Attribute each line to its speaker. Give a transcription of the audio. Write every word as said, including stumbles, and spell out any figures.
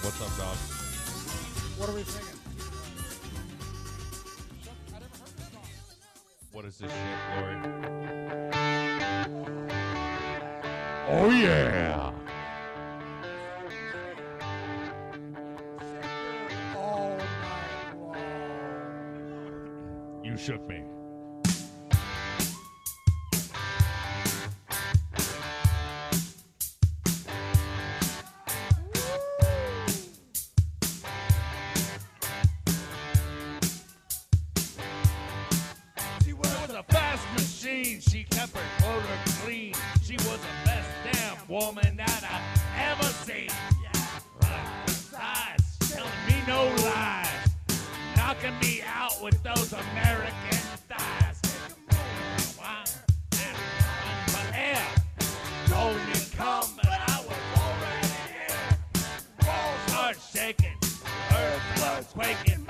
Speaker 1: What's up, dog?
Speaker 2: What are we singing?
Speaker 1: What is this shit, Lori?
Speaker 3: Oh, yeah.
Speaker 2: All night long.
Speaker 3: You shook me.
Speaker 4: She was a fast machine. She kept her motor clean. She was the best damn woman that I ever seen. Yeah, right. Size, telling me no lies, knocking me out with those American thighs. Wow. But air told me come, but I was already here. Walls start shaking, earth was quaking.